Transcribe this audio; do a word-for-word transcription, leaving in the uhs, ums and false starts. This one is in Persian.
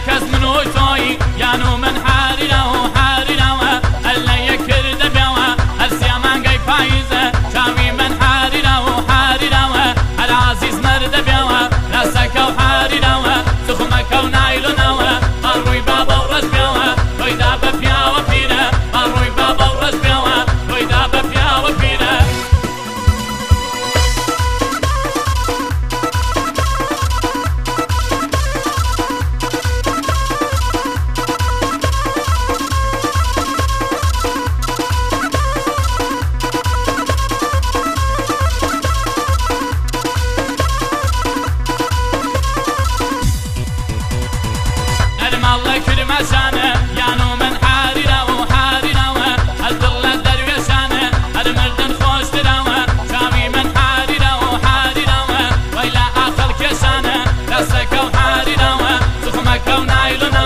كز من وتوي يانو من حارنا وحارنا ألا يكرد بيوا السيامان جاي فايزة شاوي من حارنا وحارنا العزيز مرد بيوا راسك وحارنا سخمك ونايلنا مروي بابا ورز بيوا ويدا بفيا وفينا مروي بابا ورز بيوا ويدا بفيا وفينا الله كرم شانه يانو من حارنا وحارنا الدلة درويشانه المردن خوش دراوه شاوي من حارنا وحارنا ويلا آخر كشانه رسك وحارنا سخمك ونايلنا